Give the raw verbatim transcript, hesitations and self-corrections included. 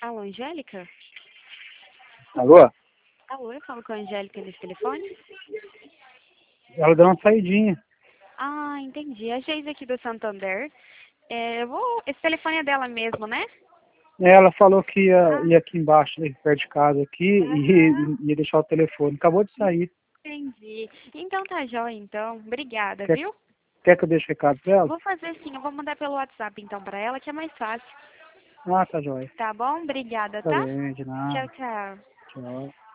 Alô, Angélica? Alô? Alô, eu falo com a Angélica nesse telefone? Ela deu uma saidinha. Ah, entendi. A Geise aqui do Santander. É, eu vou... Esse telefone é dela mesmo, né? Ela falou que ia, Ah, ia aqui embaixo, né, perto de casa aqui, aham, e ia deixar o telefone. Acabou de sair. entendi. Então tá jóia, então. Obrigada, Quer, viu? quer que eu deixe recado pra ela? Vou fazer sim, eu vou mandar pelo WhatsApp então pra ela, que é mais fácil. Ah, tá joia. Tá bom? Obrigada, Tá tá? bem, de Tchau, nada. tchau. Tchau.